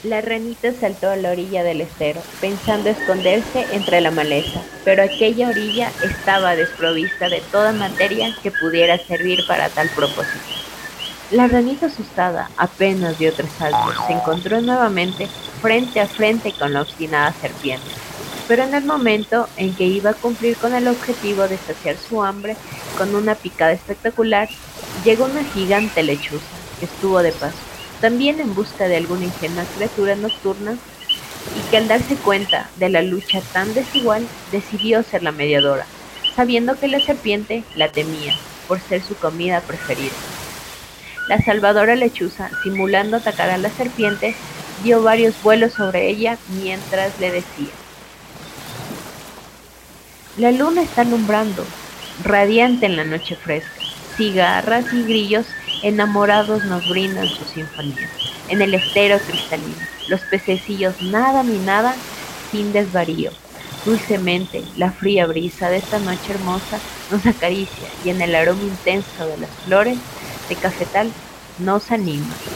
La ranita saltó a la orilla del estero, pensando esconderse entre la maleza, pero aquella orilla estaba desprovista de toda materia que pudiera servir para tal propósito. La ranita asustada apenas dio tres saltos, se encontró nuevamente frente a frente con la obstinada serpiente, pero en el momento en que iba a cumplir con el objetivo de saciar su hambre con una picada espectacular, llegó una gigante lechuza, que estuvo de paso, también en busca de alguna ingenua criatura nocturna, y que al darse cuenta de la lucha tan desigual, decidió ser la mediadora, sabiendo que la serpiente la temía por ser su comida preferida. La salvadora lechuza, simulando atacar a la serpiente, dio varios vuelos sobre ella mientras le decía: "La luna está alumbrando, radiante en la noche fresca. Cigarras y grillos enamorados nos brindan su sinfonía. En el estero cristalino, los pececillos nadan y nadan sin desvarío. Dulcemente, la fría brisa de esta noche hermosa nos acaricia y en el aroma intenso de las flores de cafetal nos anima".